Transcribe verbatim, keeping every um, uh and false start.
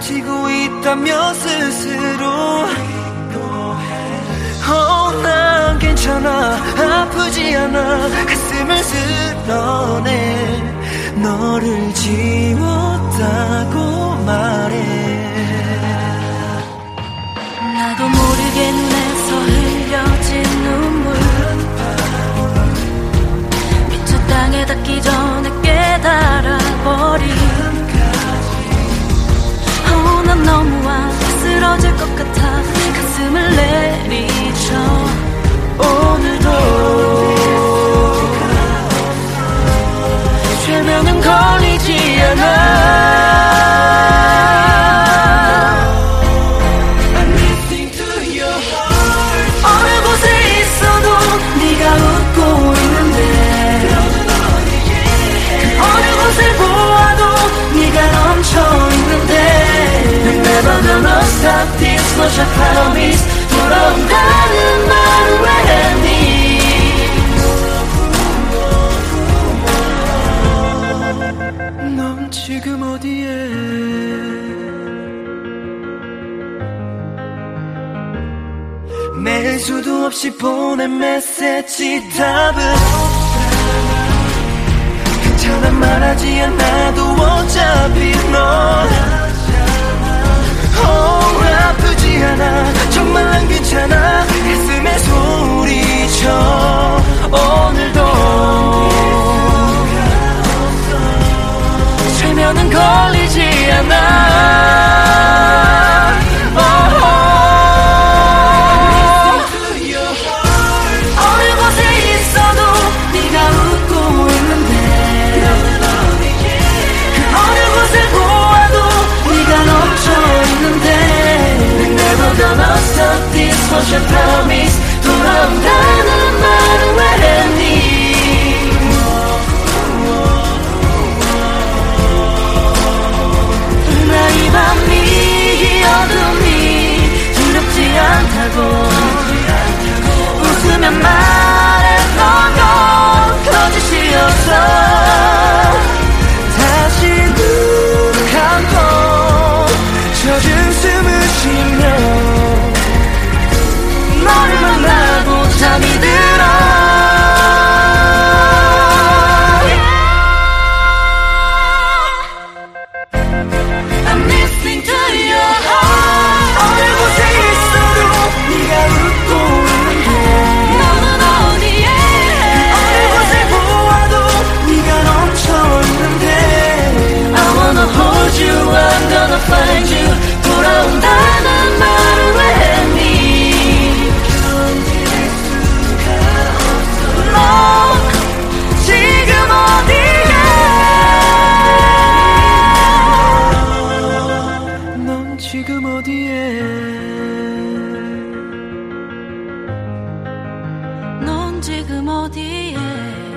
버티고 있다며 스스로 oh, 난 괜찮아 아프지 않아 가슴을 쓸어내 너를 지웠다고 말해 나도 모르게 눈에서 흘려진 눈물 미쳐 땅에 닿기 전에 깨달아버린 oh, 난 너무 아파 쓰러질 것 같아 가슴을 내리쳐 오늘도 최면은 걸리지 않아 Never gonna stop this much I promise 돌아온다는 말을 왜 했니 넌 지금 어디에 매일 수도 없이 보낸 메시지 답은 괜찮아 말하지 않아도 어차피 넌 Oh, 아프지 않아 정말 난 괜찮아 가슴에 소리쳐 오늘도 최면은 걸리지 않아 oh, 어느 곳에 있어도 네가 웃고 있는데 그 어느 곳을 보아도 네가 넘쳐 Never gonna stop this much I promise 돌아온다는 말은 왜 했니 나 이 밤이 이 어둠이 두렵지 않다고 웃으면 말했던 건 거짓이었어 다시 눈 감고 젖은 숨을 쉬며 너를 만나고 잠이 들어 I'm listening to your heart 어느 곳에 있어도 네가 웃고 있는데 너는 어디에 어느 곳을 보아도 네가 넘쳐 있는데 I wanna hold you I'm gonna find you 돌아온다는 말을 왜 했니 너 지금 어디에 넌 지금 어디에 넌 지금 어디에